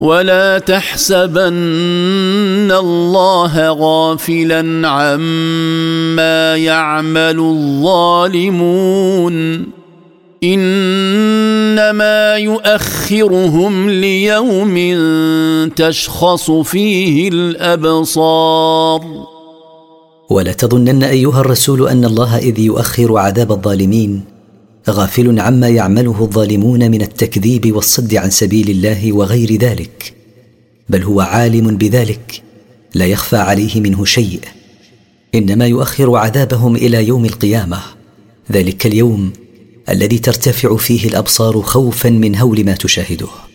ولا تحسبن الله غافلا عما يعمل الظالمون إنما يؤخرهم ليوم تشخص فيه الأبصار. ولا تظنن أيها الرسول أن الله إذ يؤخر عذاب الظالمين غافل عما يعمله الظالمون من التكذيب والصد عن سبيل الله وغير ذلك، بل هو عالم بذلك لا يخفى عليه منه شيء، إنما يؤخر عذابهم إلى يوم القيامة، ذلك اليوم الذي ترتفع فيه الأبصار خوفا من هول ما تشاهده.